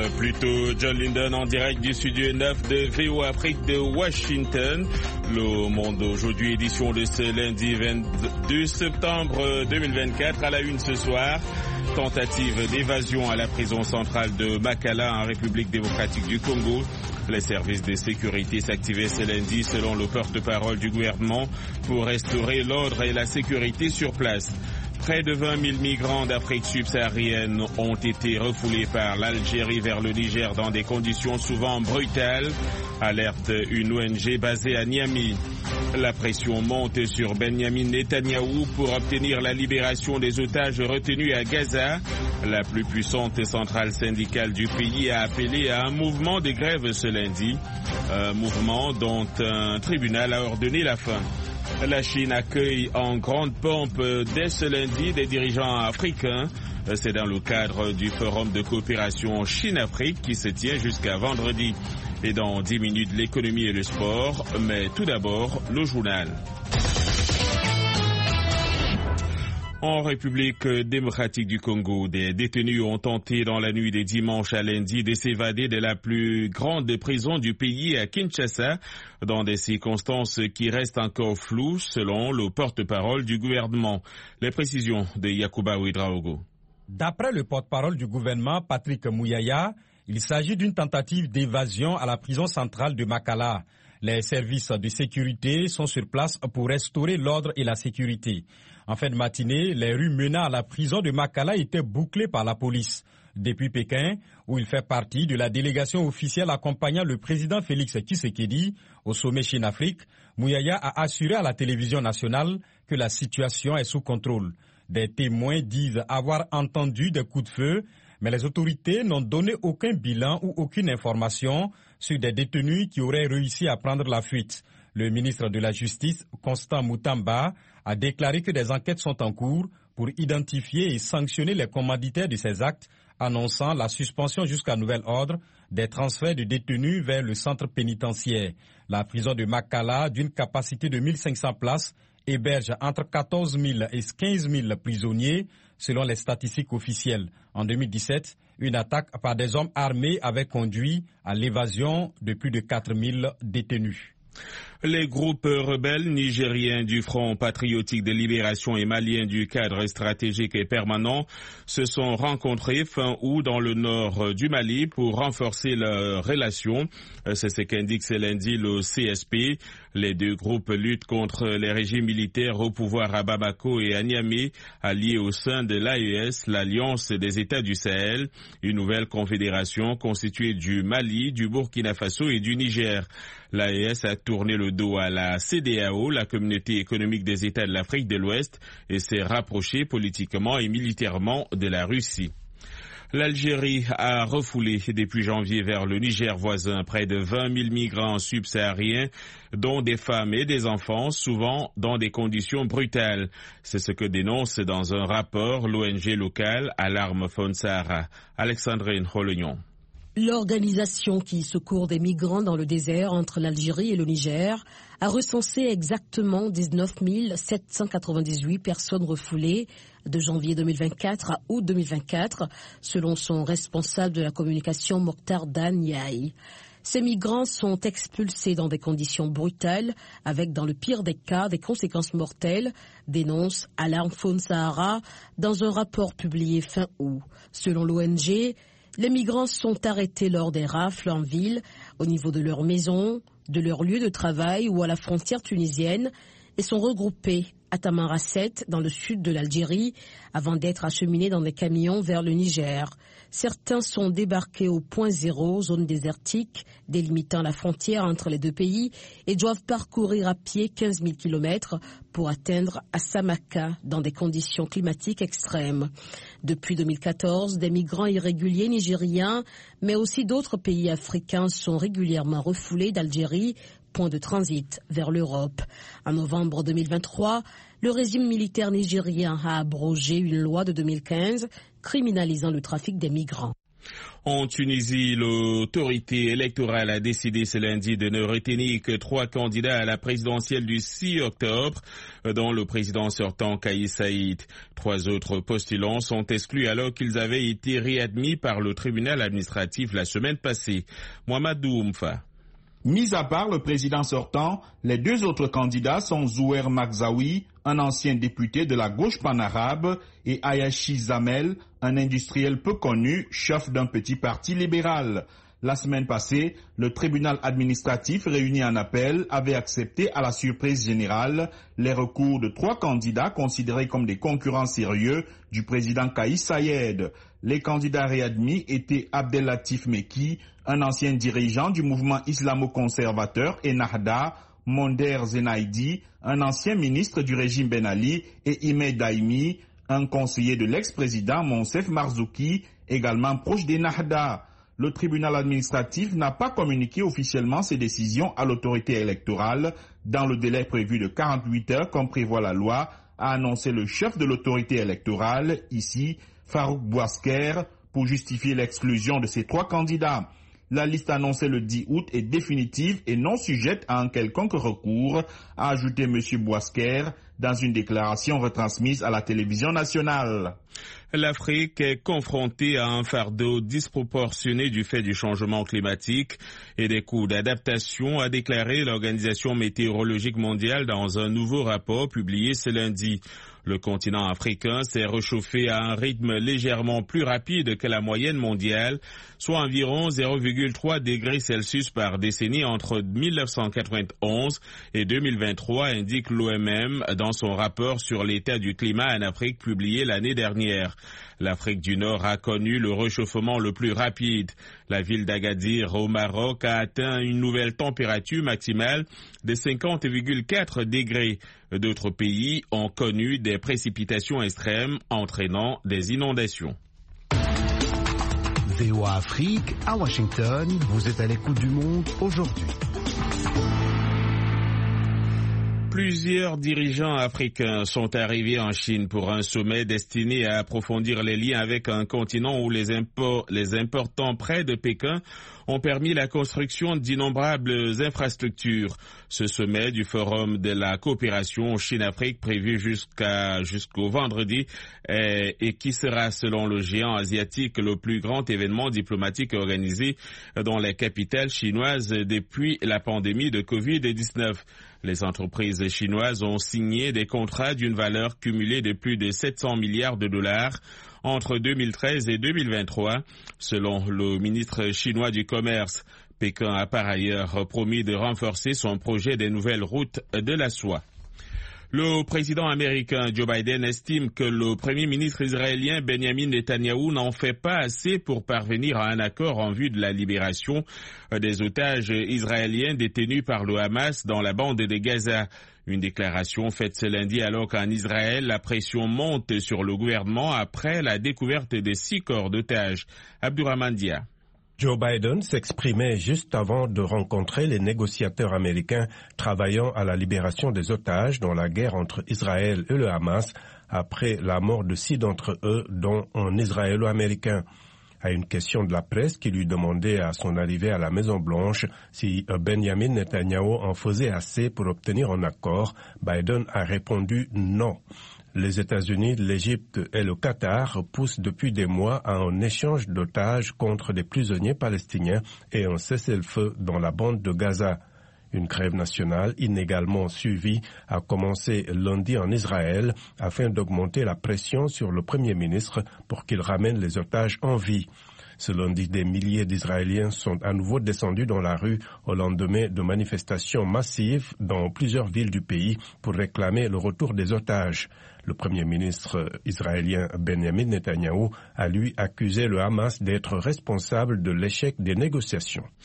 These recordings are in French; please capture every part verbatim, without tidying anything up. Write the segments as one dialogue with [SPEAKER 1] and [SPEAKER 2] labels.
[SPEAKER 1] Euh, plutôt John Linden en direct du studio neuf de V O Afrique de Washington. Le Monde aujourd'hui, édition de ce lundi vingt-deux septembre deux mille vingt-quatre. À la une ce soir, tentative d'évasion à la prison centrale de Makala en République démocratique du Congo. Les services de sécurité s'activaient ce lundi selon le porte-parole du gouvernement pour restaurer l'ordre et la sécurité sur place. Près de vingt mille migrants d'Afrique subsaharienne ont été refoulés par l'Algérie vers le Niger dans des conditions souvent brutales, alerte une O N G basée à Niamey. La pression monte sur Benyamin Netanyahou pour obtenir la libération des otages retenus à Gaza. La plus puissante centrale syndicale du pays a appelé à un mouvement de grève ce lundi, un mouvement dont un tribunal a ordonné la fin. La Chine accueille en grande pompe dès ce lundi des dirigeants africains. C'est dans le cadre du forum de coopération Chine-Afrique qui se tient jusqu'à vendredi. Et dans dix minutes, l'économie et le sport. Mais tout d'abord, le journal. En République démocratique du Congo, des détenus ont tenté dans la nuit de dimanche à lundi de s'évader de la plus grande prison du pays à Kinshasa, dans des circonstances qui restent encore floues selon le porte-parole du gouvernement. Les précisions de Yacouba Ouedraogo.
[SPEAKER 2] D'après le porte-parole du gouvernement, Patrick Mouyaya, il s'agit d'une tentative d'évasion à la prison centrale de Makala. Les services de sécurité sont sur place pour restaurer l'ordre et la sécurité. En fin de matinée, les rues menant à la prison de Makala étaient bouclées par la police. Depuis Pékin, où il fait partie de la délégation officielle accompagnant le président Félix Tshisekedi au sommet Chine-Afrique, Mouyaya a assuré à la télévision nationale que la situation est sous contrôle. Des témoins disent avoir entendu des coups de feu, mais les autorités n'ont donné aucun bilan ou aucune information sur des détenus qui auraient réussi à prendre la fuite. Le ministre de la Justice, Constant Moutamba, a déclaré que des enquêtes sont en cours pour identifier et sanctionner les commanditaires de ces actes, annonçant la suspension jusqu'à nouvel ordre des transferts de détenus vers le centre pénitentiaire. La prison de Makala, d'une capacité de mille cinq cents places, héberge entre quatorze mille et quinze mille prisonniers, selon les statistiques officielles. En deux mille dix-sept, une attaque par des hommes armés avait conduit à l'évasion de plus de quatre mille détenus.
[SPEAKER 1] Les groupes rebelles nigériens du Front patriotique de libération et maliens du cadre stratégique et permanent se sont rencontrés fin août dans le nord du Mali pour renforcer leurs relations. C'est ce qu'indique ce lundi le C S P. Les deux groupes luttent contre les régimes militaires au pouvoir à Bamako et à Niamey, alliés au sein de l'A E S, l'Alliance des États du Sahel, une nouvelle confédération constituée du Mali, du Burkina Faso et du Niger. L'A E S a tourné le dos à la C E D E A O, la Communauté économique des États de l'Afrique de l'Ouest, et s'est rapprochée politiquement et militairement de la Russie. L'Algérie a refoulé depuis janvier vers le Niger voisin près de vingt mille migrants subsahariens, dont des femmes et des enfants, souvent dans des conditions brutales. C'est ce que dénonce dans un rapport l'O N G locale Alarme Faune Sahara. Alexandrine Rolognon.
[SPEAKER 3] L'organisation qui secourt des migrants dans le désert entre l'Algérie et le Niger a recensé exactement dix-neuf mille sept cent quatre-vingt-dix-huit personnes refoulées de janvier deux mille vingt-quatre à août deux mille vingt-quatre, selon son responsable de la communication Mokhtar Dan Yahi. Ces migrants sont expulsés dans des conditions brutales, avec dans le pire des cas des conséquences mortelles, dénonce Alarme Faune Sahara dans un rapport publié fin août. Selon l'O N G, les migrants sont arrêtés lors des rafles en ville, au niveau de leur maison, de leur lieu de travail ou à la frontière tunisienne et sont regroupés à Tamanrasset, dans le sud de l'Algérie, avant d'être acheminés dans des camions vers le Niger. Certains sont débarqués au point zéro, zone désertique, délimitant la frontière entre les deux pays, et doivent parcourir à pied quinze mille kilomètres pour atteindre à Samaka, dans des conditions climatiques extrêmes. Depuis deux mille quatorze, des migrants irréguliers nigériens, mais aussi d'autres pays africains sont régulièrement refoulés d'Algérie, point de transit vers l'Europe. En novembre deux mille vingt-trois, le régime militaire nigérien a abrogé une loi de deux mille quinze criminalisant le trafic des migrants.
[SPEAKER 1] En Tunisie, l'autorité électorale a décidé ce lundi de ne retenir que trois candidats à la présidentielle du six octobre, dont le président sortant Kais Saïed. Trois autres postulants sont exclus alors qu'ils avaient été réadmis par le tribunal administratif la semaine passée. Mohamed Doumfa.
[SPEAKER 4] Mis à part le président sortant, les deux autres candidats sont Zouer Magzaoui, un ancien député de la gauche panarabe, et Ayashi Zamel, un industriel peu connu, chef d'un petit parti libéral. La semaine passée, le tribunal administratif réuni en appel avait accepté à la surprise générale les recours de trois candidats considérés comme des concurrents sérieux du président Kais Saïed. Les candidats réadmis étaient Abdelatif Meki, un ancien dirigeant du mouvement islamo-conservateur Ennahda, Monder Zenaidi, un ancien ministre du régime Ben Ali, et Ime Daimi, un conseiller de l'ex-président Monsef Marzouki, également proche d'Ennahda. Le tribunal administratif n'a pas communiqué officiellement ses décisions à l'autorité électorale dans le délai prévu de quarante-huit heures comme prévoit la loi, a annoncé le chef de l'autorité électorale, ici Farouk Bouasker, pour justifier l'exclusion de ces trois candidats. La liste annoncée le dix août est définitive et non sujette à un quelconque recours, a ajouté M. Bouasker dans une déclaration retransmise à la télévision nationale.
[SPEAKER 1] L'Afrique est confrontée à un fardeau disproportionné du fait du changement climatique et des coûts d'adaptation, a déclaré l'Organisation météorologique mondiale dans un nouveau rapport publié ce lundi. Le continent africain s'est réchauffé à un rythme légèrement plus rapide que la moyenne mondiale, soit environ zéro virgule trois degrés Celsius par décennie entre mille neuf cent quatre-vingt-onze et deux mille vingt-trois, indique l'O M M dans son rapport sur l'état du climat en Afrique publié l'année dernière. L'Afrique du Nord a connu le réchauffement le plus rapide. La ville d'Agadir au Maroc a atteint une nouvelle température maximale de cinquante virgule quatre degrés. D'autres pays ont connu des précipitations extrêmes entraînant des inondations.
[SPEAKER 5] V O A Afrique à Washington, vous êtes à l'écoute du monde aujourd'hui.
[SPEAKER 1] Plusieurs dirigeants africains sont arrivés en Chine pour un sommet destiné à approfondir les liens avec un continent où les, import, les importants prêts de Pékin ont permis la construction d'innombrables infrastructures. Ce sommet du Forum de la coopération Chine-Afrique prévu jusqu'à jusqu'au vendredi est, et qui sera selon le géant asiatique le plus grand événement diplomatique organisé dans les capitales chinoises depuis la pandémie de covid dix-neuf. Les entreprises chinoises ont signé des contrats d'une valeur cumulée de plus de sept cents milliards de dollars entre deux mille treize et deux mille vingt-trois, selon le ministre chinois du Commerce. Pékin a par ailleurs promis de renforcer son projet des nouvelles routes de la soie. Le président américain Joe Biden estime que le premier ministre israélien Benjamin Netanyahou n'en fait pas assez pour parvenir à un accord en vue de la libération des otages israéliens détenus par le Hamas dans la bande de Gaza. Une déclaration faite ce lundi alors qu'en Israël, la pression monte sur le gouvernement après la découverte de six corps d'otages. Abdurrahman Dia.
[SPEAKER 6] Joe Biden s'exprimait juste avant de rencontrer les négociateurs américains travaillant à la libération des otages dans la guerre entre Israël et le Hamas après la mort de six d'entre eux, dont un Israélo-américain. À une question de la presse qui lui demandait à son arrivée à la Maison-Blanche si Benjamin Netanyahou en faisait assez pour obtenir un accord, Biden a répondu non. Les États-Unis, l'Égypte et le Qatar poussent depuis des mois à un échange d'otages contre des prisonniers palestiniens et un cessez-le-feu dans la bande de Gaza. Une grève nationale inégalement suivie a commencé lundi en Israël afin d'augmenter la pression sur le Premier ministre pour qu'il ramène les otages en vie. Ce lundi, des milliers d'Israéliens sont à nouveau descendus dans la rue au lendemain de manifestations massives dans plusieurs villes du pays pour réclamer le retour des otages. Le Premier ministre israélien Benjamin Netanyahou a lui accusé le Hamas d'être responsable de l'échec des négociations.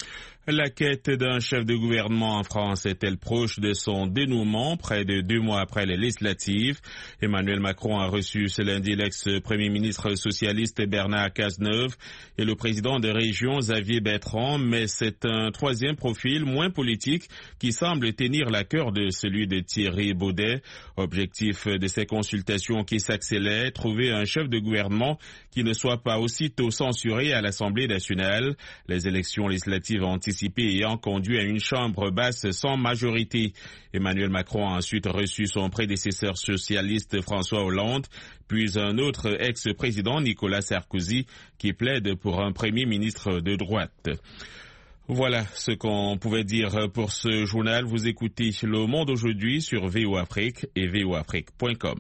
[SPEAKER 1] La quête d'un chef de gouvernement en France est-elle proche de son dénouement près de deux mois après les législatives? Emmanuel Macron a reçu ce lundi l'ex-premier ministre socialiste Bernard Cazeneuve et le président de région Xavier Bertrand, mais c'est un troisième profil moins politique qui semble tenir la cœur de celui de Thierry Baudet. Objectif de ces consultations qui s'accélèrent, trouver un chef de gouvernement qui ne soit pas aussitôt censuré à l'Assemblée nationale. Les élections législatives anticipées ayant conduit à une chambre basse sans majorité. Emmanuel Macron a ensuite reçu son prédécesseur socialiste François Hollande, puis un autre ex-président Nicolas Sarkozy qui plaide pour un premier ministre de droite. Voilà ce qu'on pouvait dire pour ce journal. Vous écoutez Le Monde aujourd'hui sur V O Afrique et V O Afrique point com.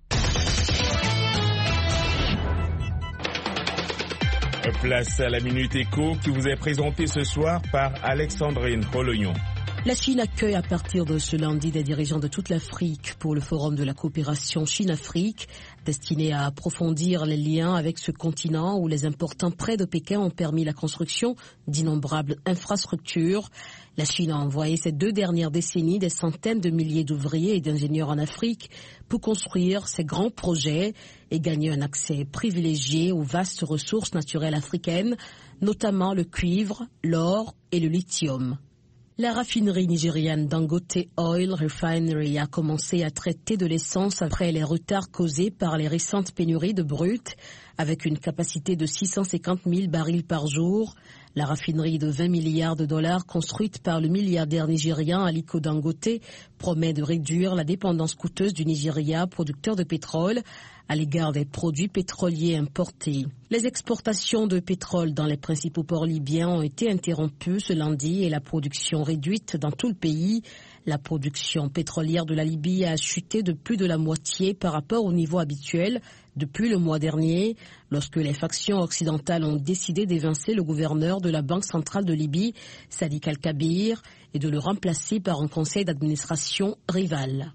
[SPEAKER 1] Place à la Minute Éco qui vous est présentée ce soir par Alexandrine Polognon.
[SPEAKER 3] La Chine accueille à partir de ce lundi des dirigeants de toute l'Afrique pour le forum de la coopération Chine-Afrique, destiné à approfondir les liens avec ce continent où les importants prêts de Pékin ont permis la construction d'innombrables infrastructures. La Chine a envoyé ces deux dernières décennies des centaines de milliers d'ouvriers et d'ingénieurs en Afrique pour construire ces grands projets et gagner un accès privilégié aux vastes ressources naturelles africaines, notamment le cuivre, l'or et le lithium. La raffinerie nigériane Dangote Oil Refinery a commencé à traiter de l'essence après les retards causés par les récentes pénuries de brut. Avec une capacité de six cent cinquante mille barils par jour, la raffinerie de vingt milliards de dollars construite par le milliardaire nigérian Aliko Dangote promet de réduire la dépendance coûteuse du Nigeria, producteur de pétrole, à l'égard des produits pétroliers importés. Les exportations de pétrole dans les principaux ports libyens ont été interrompues ce lundi et la production réduite dans tout le pays. La production pétrolière de la Libye a chuté de plus de la moitié par rapport au niveau habituel depuis le mois dernier, lorsque les factions occidentales ont décidé d'évincer le gouverneur de la Banque centrale de Libye, Sadiq Al-Kabir, et de le remplacer par un conseil d'administration rival.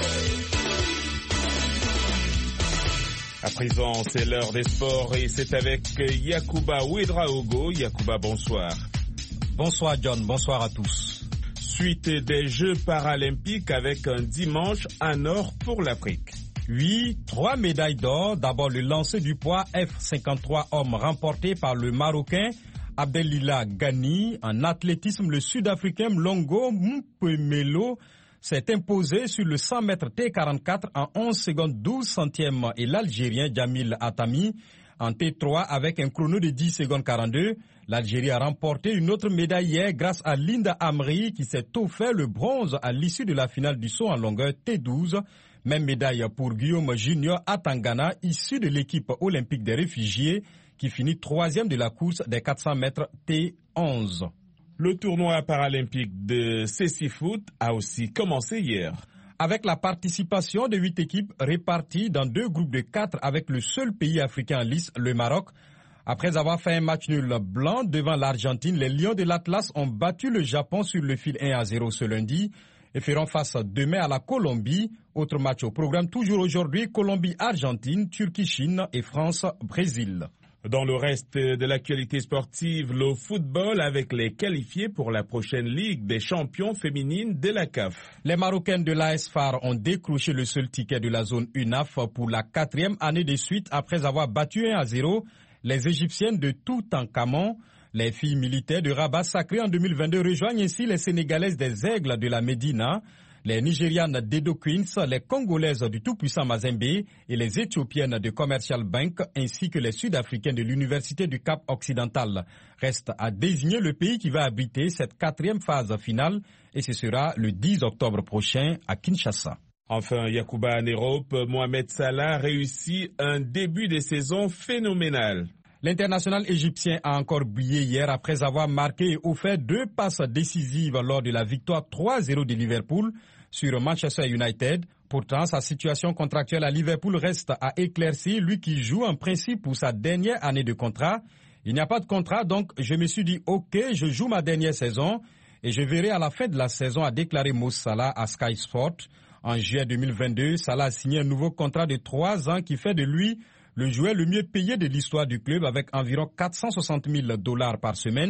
[SPEAKER 1] À présent, c'est l'heure des sports et c'est avec Yacouba Ouedraogo. Yacouba, bonsoir.
[SPEAKER 2] Bonsoir John, bonsoir à tous.
[SPEAKER 1] Suite des Jeux paralympiques avec un dimanche en or pour l'Afrique.
[SPEAKER 2] Oui, trois médailles d'or. D'abord le lancer du poids F cinquante-trois hommes remporté par le Marocain Abdelila Ghani. En athlétisme, le Sud-Africain Mlongo Mpemelo s'est imposé sur le cent mètres T quarante-quatre en onze secondes douze centièmes et l'Algérien Jamil Atami en T trois avec un chrono de dix secondes quarante-deux. L'Algérie a remporté une autre médaille hier grâce à Linda Amri qui s'est offert le bronze à l'issue de la finale du saut en longueur T douze. Même médaille pour Guillaume Junior Atangana, issu de l'équipe olympique des réfugiés qui finit troisième de la course des quatre cents mètres T onze.
[SPEAKER 1] Le tournoi paralympique de Cécifoot a aussi commencé hier.
[SPEAKER 2] Avec la participation de huit équipes réparties dans deux groupes de quatre avec le seul pays africain en lice, le Maroc. Après avoir fait un match nul blanc devant l'Argentine, les Lions de l'Atlas ont battu le Japon sur le fil un à zéro ce lundi et feront face demain à la Colombie. Autre match au programme toujours aujourd'hui, Colombie-Argentine, Turquie-Chine et France-Brésil.
[SPEAKER 1] Dans le reste de l'actualité sportive, le football avec les qualifiés pour la prochaine Ligue des champions féminines de la C A F.
[SPEAKER 2] Les Marocaines de l'A S F A R ont décroché le seul ticket de la zone U N A F pour la quatrième année de suite après avoir battu un à zéro les Égyptiennes de Toutankhamon. Les filles militaires de Rabat sacrées en deux mille vingt-deux rejoignent ainsi les Sénégalaises des Aigles de la Médina, les Nigérianes d'Edo Queens, les Congolaises du tout-puissant Mazembe et les Éthiopiennes de Commercial Bank ainsi que les Sud-Africains de l'Université du Cap Occidental. Reste à désigner le pays qui va abriter cette quatrième phase finale et ce sera le dix octobre prochain à Kinshasa.
[SPEAKER 1] Enfin, Yacouba en Europe, Mohamed Salah réussit un début de saison phénoménal.
[SPEAKER 2] L'international égyptien a encore brillé hier après avoir marqué et offert deux passes décisives lors de la victoire trois à zéro de Liverpool sur Manchester United. Pourtant, sa situation contractuelle à Liverpool reste à éclaircir, lui qui joue en principe pour sa dernière année de contrat. Il n'y a pas de contrat, donc je me suis dit « Ok, je joue ma dernière saison et je verrai à la fin de la saison », a déclaré Mo Salah à Sky Sport. En juillet deux mille vingt-deux, Salah a signé un nouveau contrat de trois ans qui fait de lui le joueur le mieux payé de l'histoire du club avec environ quatre cent soixante mille dollars par semaine.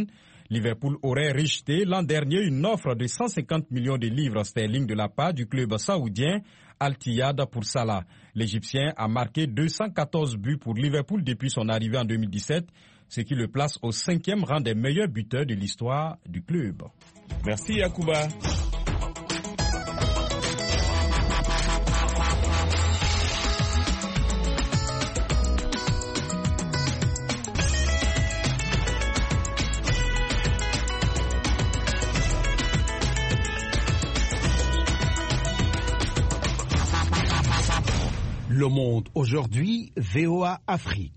[SPEAKER 2] Liverpool aurait rejeté l'an dernier une offre de cent cinquante millions de livres sterling de la part du club saoudien Al-Ittihad pour Salah. L'Égyptien a marqué deux cent quatorze buts pour Liverpool depuis son arrivée en deux mille dix-sept, ce qui le place au cinquième rang des meilleurs buteurs de l'histoire du club.
[SPEAKER 1] Merci Yacouba.
[SPEAKER 5] Le Monde aujourd'hui, V O A Afrique.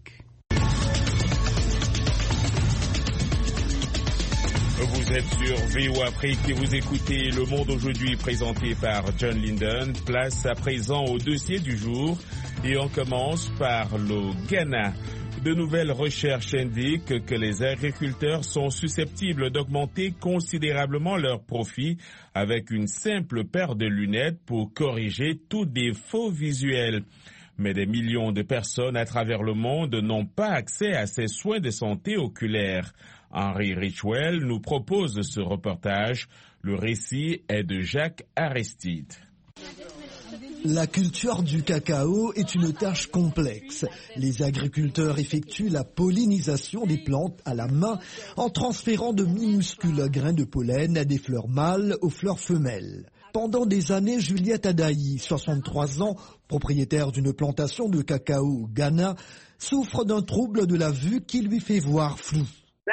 [SPEAKER 1] Vous êtes sur V O A Afrique et vous écoutez Le Monde aujourd'hui présenté par John Linden. Place à présent au dossier du jour et on commence par le Ghana. De nouvelles recherches indiquent que les agriculteurs sont susceptibles d'augmenter considérablement leurs profits avec une simple paire de lunettes pour corriger tout défaut visuel. Mais des millions de personnes à travers le monde n'ont pas accès à ces soins de santé oculaire. Henry Richwell nous propose ce reportage. Le récit est de Jacques Aristide.
[SPEAKER 7] La culture du cacao est une tâche complexe. Les agriculteurs effectuent la pollinisation des plantes à la main en transférant de minuscules grains de pollen à des fleurs mâles aux fleurs femelles. Pendant des années, Juliette Adaï, soixante-trois ans, propriétaire d'une plantation de cacao au Ghana, souffre d'un trouble de la vue qui lui fait voir flou.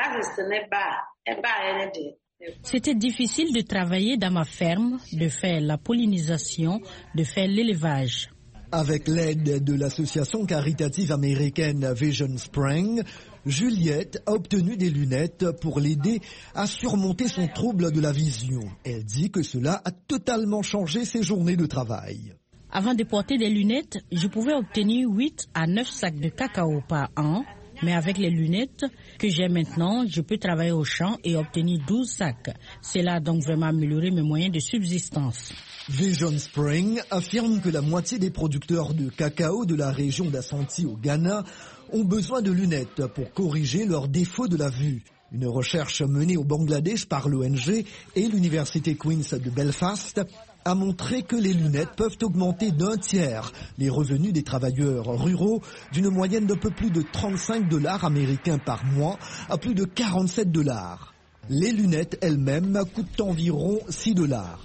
[SPEAKER 8] C'était difficile de travailler dans ma ferme, de faire la pollinisation, de faire l'élevage.
[SPEAKER 7] Avec l'aide de l'association caritative américaine Vision Spring, Juliette a obtenu des lunettes pour l'aider à surmonter son trouble de la vision. Elle dit que cela a totalement changé ses journées de travail.
[SPEAKER 8] Avant de porter des lunettes, je pouvais obtenir huit à neuf sacs de cacao par an. Mais avec les lunettes que j'ai maintenant, je peux travailler au champ et obtenir douze sacs. Cela a donc vraiment amélioré mes moyens de subsistance.
[SPEAKER 7] Vision Spring affirme que la moitié des producteurs de cacao de la région d'Ashanti au Ghana ont besoin de lunettes pour corriger leurs défauts de la vue. Une recherche menée au Bangladesh par l'O N G et l'Université Queen's de Belfast a montré que les lunettes peuvent augmenter d'un tiers les revenus des travailleurs ruraux d'une moyenne d'un peu plus de trente-cinq dollars américains par mois à plus de quarante-sept dollars. Les lunettes elles-mêmes coûtent environ six dollars.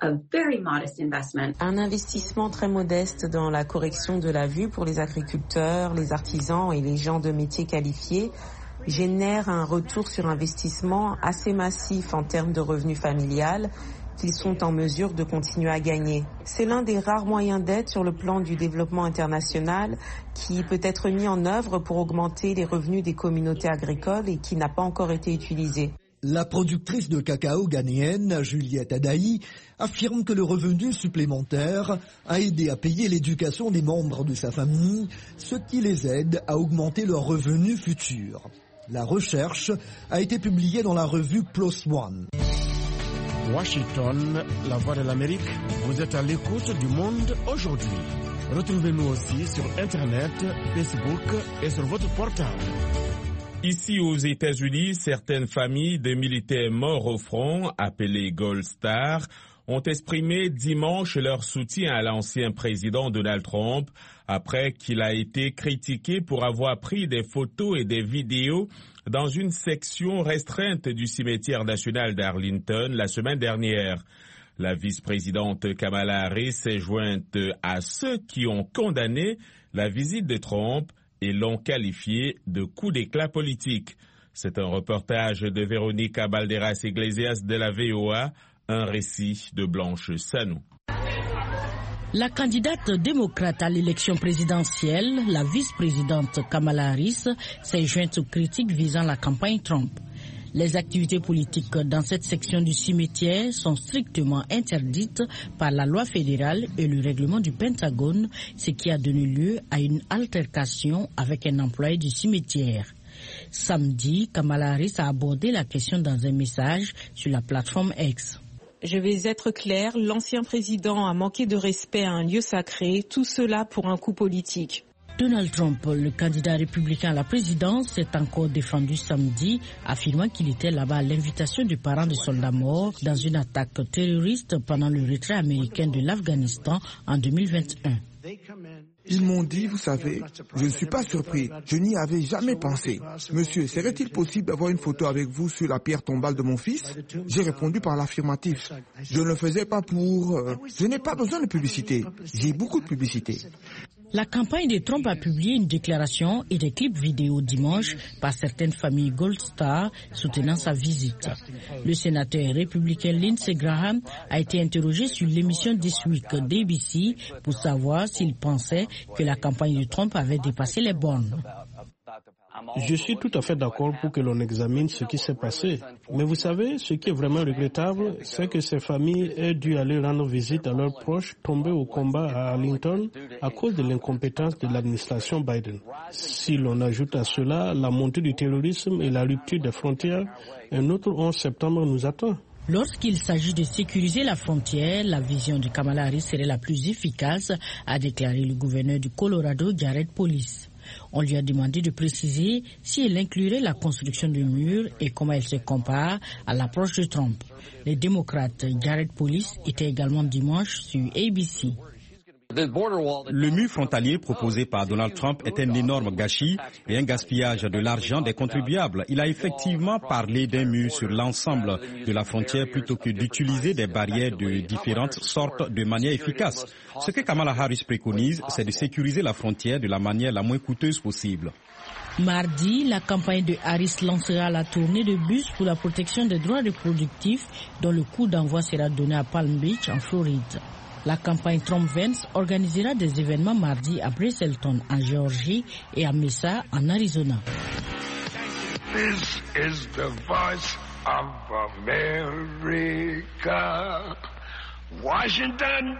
[SPEAKER 9] Un investissement très modeste dans la correction de la vue pour les agriculteurs, les artisans et les gens de métiers qualifiés génère un retour sur investissement assez massif en termes de revenus familial qu'ils sont en mesure de continuer à gagner. C'est l'un des rares moyens d'aide sur le plan du développement international qui peut être mis en œuvre pour augmenter les revenus des communautés agricoles et qui n'a pas encore été utilisé.
[SPEAKER 7] La productrice de cacao ghanéenne, Juliette Adaï, affirme que le revenu supplémentaire a aidé à payer l'éducation des membres de sa famille, ce qui les aide à augmenter leurs revenus futurs. La recherche a été publiée dans la revue PLOS ONE.
[SPEAKER 5] Washington, la voix de l'Amérique, vous êtes à l'écoute du Monde aujourd'hui. Retrouvez-nous aussi sur Internet, Facebook et sur votre portable.
[SPEAKER 1] Ici aux États-Unis, certaines familles de militaires morts au front, appelés Gold Star, ont exprimé dimanche leur soutien à l'ancien président Donald Trump après qu'il a été critiqué pour avoir pris des photos et des vidéos dans une section restreinte du cimetière national d'Arlington la semaine dernière. La vice-présidente Kamala Harris s'est jointe à ceux qui ont condamné la visite de Trump et l'ont qualifié de coup d'éclat politique. C'est un reportage de Véronica Balderas Iglesias de la V O A, un récit de Blanche Sanou.
[SPEAKER 8] La candidate démocrate à l'élection présidentielle, la vice-présidente Kamala Harris, s'est jointe aux critiques visant la campagne Trump. Les activités politiques dans cette section du cimetière sont strictement interdites par la loi fédérale et le règlement du Pentagone, ce qui a donné lieu à une altercation avec un employé du cimetière. Samedi, Kamala Harris a abordé la question dans un message sur la plateforme X.
[SPEAKER 9] Je vais être clair, l'ancien président a manqué de respect à un lieu sacré, tout cela pour un coup politique.
[SPEAKER 8] Donald Trump, le candidat républicain à la présidence, s'est encore défendu samedi, affirmant qu'il était là-bas à l'invitation du parent de soldats morts dans une attaque terroriste pendant le retrait américain de l'Afghanistan en deux mille vingt et un.
[SPEAKER 10] Ils m'ont dit, vous savez, je ne suis pas surpris, je n'y avais jamais pensé. Monsieur, serait-il possible d'avoir une photo avec vous sur la pierre tombale de mon fils? J'ai répondu par l'affirmatif. Je ne le faisais pas pour... Euh, je n'ai pas besoin de publicité. J'ai beaucoup de publicité.
[SPEAKER 8] La campagne de Trump a publié une déclaration et des clips vidéo dimanche par certaines familles Gold Star soutenant sa visite. Le sénateur républicain Lindsey Graham a été interrogé sur l'émission This Week d'A B C pour savoir s'il pensait que la campagne de Trump avait dépassé les bornes.
[SPEAKER 11] Je suis tout à fait d'accord pour que l'on examine ce qui s'est passé. Mais vous savez, ce qui est vraiment regrettable, c'est que ces familles aient dû aller rendre visite à leurs proches tombés au combat à Arlington à cause de l'incompétence de l'administration Biden. Si l'on ajoute à cela la montée du terrorisme et la rupture des frontières, un autre onze septembre nous attend.
[SPEAKER 8] Lorsqu'il s'agit de sécuriser la frontière, la vision de Kamala Harris serait la plus efficace, a déclaré le gouverneur du Colorado, Jared Polis. On lui a demandé de préciser si elle inclurait la construction de murs et comment elle se compare à l'approche de Trump. Les démocrates Jared Polis était également dimanche sur A B C.
[SPEAKER 2] Le mur frontalier proposé par Donald Trump est un énorme gâchis et un gaspillage de l'argent des contribuables. Il a effectivement parlé d'un mur sur l'ensemble de la frontière plutôt que d'utiliser des barrières de différentes sortes de manière efficace. Ce que Kamala Harris préconise, c'est de sécuriser la frontière de la manière la moins coûteuse possible.
[SPEAKER 8] Mardi, la campagne de Harris lancera la tournée de bus pour la protection des droits reproductifs dont le coup d'envoi sera donné à Palm Beach en Floride. La campagne Trump-Vance organisera des événements mardi à Braselton en Géorgie et à Mesa en Arizona.
[SPEAKER 12] This is the voice of America. Washington,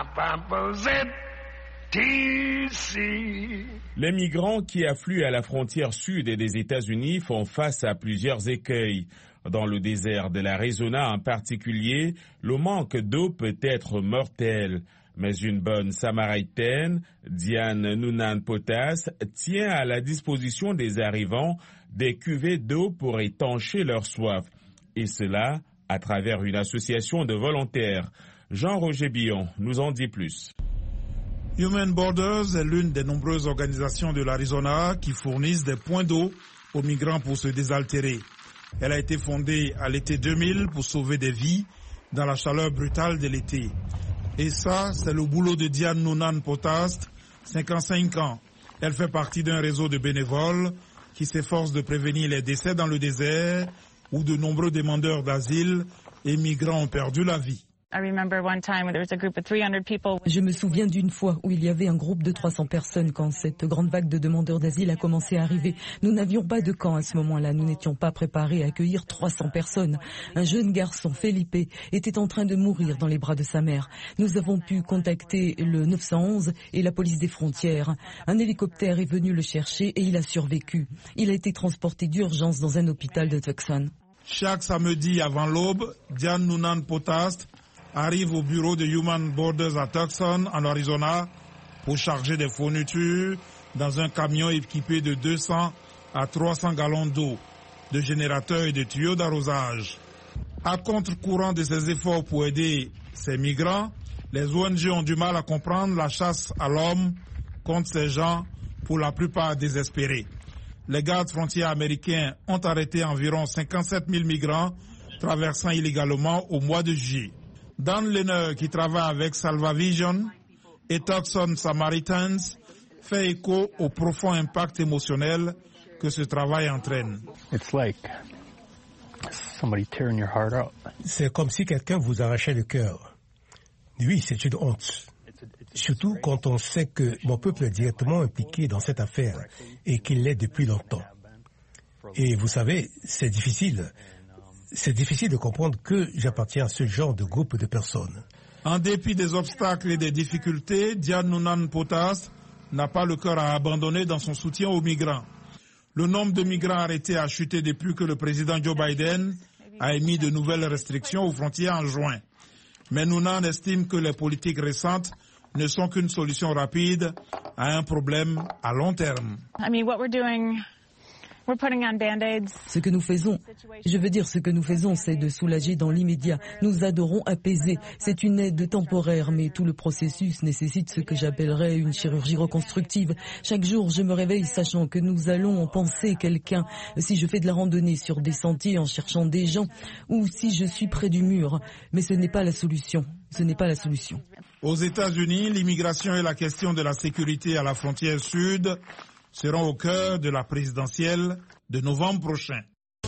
[SPEAKER 12] D C
[SPEAKER 1] Les migrants qui affluent à la frontière sud des États-Unis font face à plusieurs écueils. Dans le désert de l'Arizona en particulier, le manque d'eau peut être mortel. Mais une bonne samaritaine, Diane Noonan-Potas, tient à la disposition des arrivants des cuvées d'eau pour étancher leur soif. Et cela à travers une association de volontaires. Jean-Roger Billon nous en dit plus.
[SPEAKER 13] Human Borders est l'une des nombreuses organisations de l'Arizona qui fournissent des points d'eau aux migrants pour se désaltérer. Elle a été fondée à l'été deux mille pour sauver des vies dans la chaleur brutale de l'été. Et ça, c'est le boulot de Diane Noonan-Potas, cinquante-cinq ans. Elle fait partie d'un réseau de bénévoles qui s'efforce de prévenir les décès dans le désert où de nombreux demandeurs d'asile et migrants ont perdu la vie.
[SPEAKER 14] Je me souviens d'une fois où il y avait un groupe de trois cents personnes quand cette grande vague de demandeurs d'asile a commencé à arriver. Nous n'avions pas de camp à ce moment-là. Nous n'étions pas préparés à accueillir trois cents personnes. Un jeune garçon, Felipe, était en train de mourir dans les bras de sa mère. Nous avons pu contacter le neuf cent onze et la police des frontières. Un hélicoptère est venu le chercher et il a survécu. Il a été transporté d'urgence dans un hôpital de Tucson.
[SPEAKER 13] Chaque samedi avant l'aube, Diane Noonan-Potas arrive au bureau de Human Borders à Tucson, en Arizona, pour charger des fournitures dans un camion équipé de deux cents à trois cents gallons d'eau, de générateurs et de tuyaux d'arrosage. À contre-courant de ces efforts pour aider ces migrants, les O N G ont du mal à comprendre la chasse à l'homme contre ces gens, pour la plupart désespérés. Les gardes frontières américains ont arrêté environ cinquante-sept mille migrants traversant illégalement au mois de juillet. Dan Lehner, qui travaille avec Salvavision et Tucson Samaritans, fait écho au profond impact émotionnel que ce travail entraîne.
[SPEAKER 15] C'est comme si quelqu'un vous arrachait le cœur. Oui, c'est une honte. Surtout quand on sait que mon peuple est directement impliqué dans cette affaire et qu'il l'est depuis longtemps. Et vous savez, c'est difficile. C'est difficile de comprendre que j'appartiens à ce genre de groupe de personnes.
[SPEAKER 13] En dépit des obstacles et des difficultés, Diane Noonan-Potas n'a pas le cœur à abandonner dans son soutien aux migrants. Le nombre de migrants arrêtés a chuté depuis que le président Joe Biden a émis de nouvelles restrictions aux frontières en juin. Mais Noonan estime que les politiques récentes ne sont qu'une solution rapide à un problème à long terme.
[SPEAKER 16] I mean, what we're doing, we're putting on band-aids.
[SPEAKER 14] Ce que nous faisons, je veux dire ce que nous faisons, c'est de soulager dans l'immédiat. Nous adorons apaiser. C'est une aide temporaire, mais tout le processus nécessite ce que j'appellerais une chirurgie reconstructive. Chaque jour, je me réveille sachant que nous allons penser quelqu'un. Si je fais de la randonnée sur des sentiers en cherchant des gens, ou si je suis près du mur. Mais ce n'est pas la solution. Ce n'est pas la solution.
[SPEAKER 13] Aux États-Unis, l'immigration et la question de la sécurité à la frontière sud seront au cœur de la présidentielle de novembre prochain.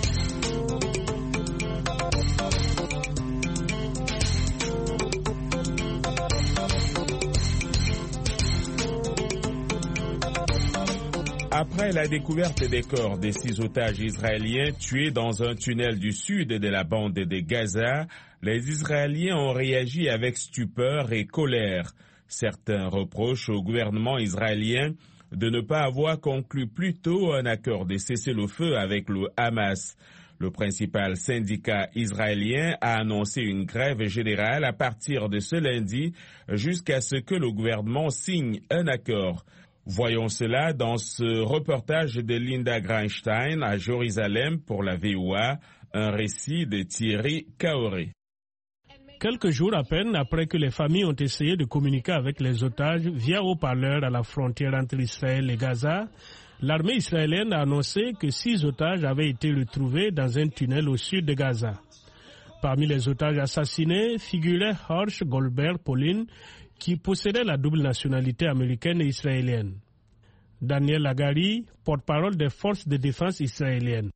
[SPEAKER 1] Après la découverte des corps des six otages israéliens tués dans un tunnel du sud de la bande de Gaza, les Israéliens ont réagi avec stupeur et colère. Certains reprochent au gouvernement israélien de ne pas avoir conclu plus tôt un accord de cessez-le-feu avec le Hamas. Le principal syndicat israélien a annoncé une grève générale à partir de ce lundi jusqu'à ce que le gouvernement signe un accord. Voyons cela dans ce reportage de Linda Greinstein à Jérusalem pour la V O A, un récit de Thierry Kaoré.
[SPEAKER 11] Quelques jours à peine après que les familles ont essayé de communiquer avec les otages via haut-parleurs à la frontière entre Israël et Gaza, l'armée israélienne a annoncé que six otages avaient été retrouvés dans un tunnel au sud de Gaza. Parmi les otages assassinés figurait Horst Goldberg Polin, qui possédait la double nationalité américaine et israélienne. Daniel Hagari, porte-parole des forces de défense israéliennes.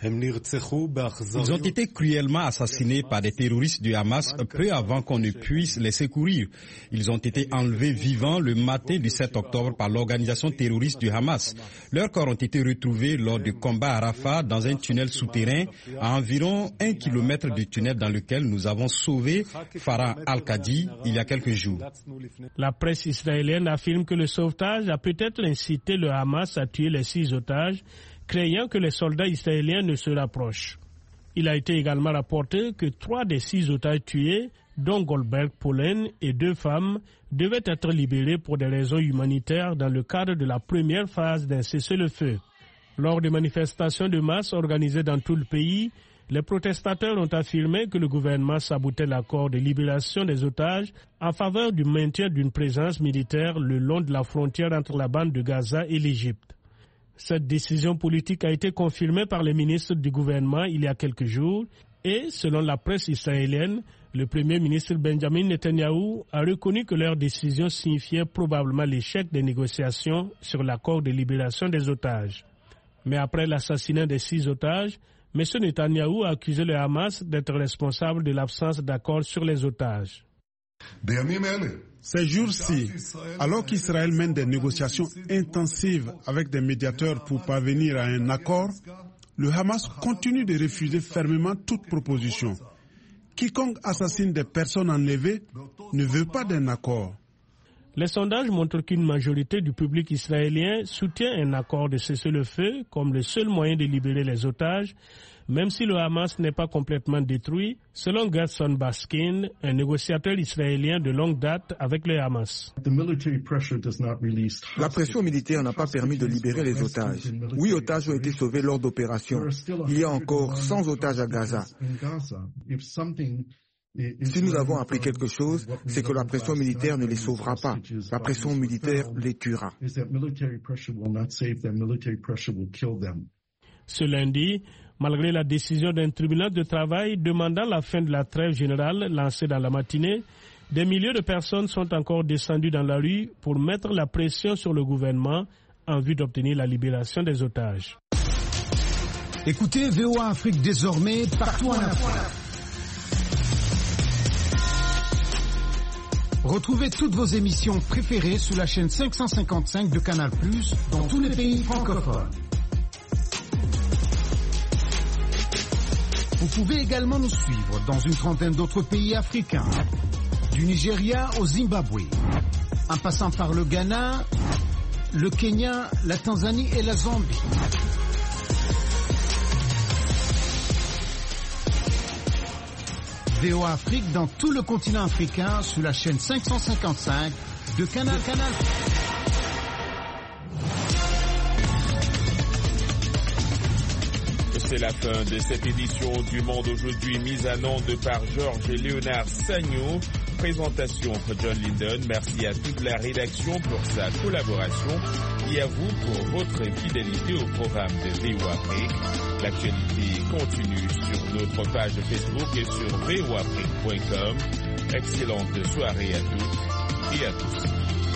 [SPEAKER 2] Ils ont été cruellement assassinés par des terroristes du Hamas peu avant qu'on ne puisse les secourir. Ils ont été enlevés vivants le matin du sept octobre par l'organisation terroriste du Hamas. Leurs corps ont été retrouvés lors de combats à Rafah dans un tunnel souterrain à environ un kilomètre du tunnel dans lequel nous avons sauvé Farah Al-Qadi il y a quelques jours.
[SPEAKER 11] La presse israélienne affirme que le sauvetage a peut-être incité le Hamas à tuer les six otages, craignant que les soldats israéliens ne se rapprochent. Il a été également rapporté que trois des six otages tués, dont Goldberg Polin et deux femmes, devaient être libérés pour des raisons humanitaires dans le cadre de la première phase d'un cessez-le-feu. Lors des manifestations de masse organisées dans tout le pays, les protestateurs ont affirmé que le gouvernement sabotait l'accord de libération des otages en faveur du maintien d'une présence militaire le long de la frontière entre la bande de Gaza et l'Égypte. Cette décision politique a été confirmée par les ministres du gouvernement il y a quelques jours et, selon la presse israélienne, le premier ministre Benjamin Netanyahou a reconnu que leur décision signifiait probablement l'échec des négociations sur l'accord de libération des otages. Mais après l'assassinat des six otages, M. Netanyahou a accusé le Hamas d'être responsable de l'absence d'accord sur les otages.
[SPEAKER 17] Ces jours-ci, alors qu'Israël mène des négociations intensives avec des médiateurs pour parvenir à un accord, le Hamas continue de refuser fermement toute proposition. Quiconque assassine des personnes enlevées ne veut pas d'un accord.
[SPEAKER 11] Les sondages montrent qu'une majorité du public israélien soutient un accord de cessez-le-feu comme le seul moyen de libérer les otages, même si le Hamas n'est pas complètement détruit, selon Gerson Baskin, un négociateur israélien de longue date avec le Hamas.
[SPEAKER 10] La pression militaire n'a pas permis de libérer les otages. Huit otages ont été sauvés lors d'opérations. Il y a encore cent otages à Gaza. Si nous avons appris quelque chose, c'est que la pression militaire ne les sauvera pas. La pression militaire les tuera.
[SPEAKER 11] Ce lundi, malgré la décision d'un tribunal de travail demandant la fin de la trêve générale lancée dans la matinée, des milliers de personnes sont encore descendues dans la rue pour mettre la pression sur le gouvernement en vue d'obtenir la libération des otages.
[SPEAKER 18] Écoutez V O A Afrique désormais partout en Afrique. Retrouvez toutes vos émissions préférées sur la chaîne cinq cent cinquante-cinq de Canal plus, dans tous les pays francophones. Vous pouvez également nous suivre dans une trentaine d'autres pays africains, du Nigeria au Zimbabwe, en passant par le Ghana, le Kenya, la Tanzanie et la Zambie. V O A Afrique dans tout le continent africain sur la chaîne cinq cent cinquante-cinq de Canal Canal.
[SPEAKER 1] C'est la fin de cette édition du Monde aujourd'hui, mise en onde par Georges et Léonard Sagnou. Présentation John Linden. Merci à toute la rédaction pour sa collaboration et à vous pour votre fidélité au programme de V O A Afrique. L'actualité continue sur notre page Facebook et sur v o afrique point com. Excellente soirée à toutes et à tous.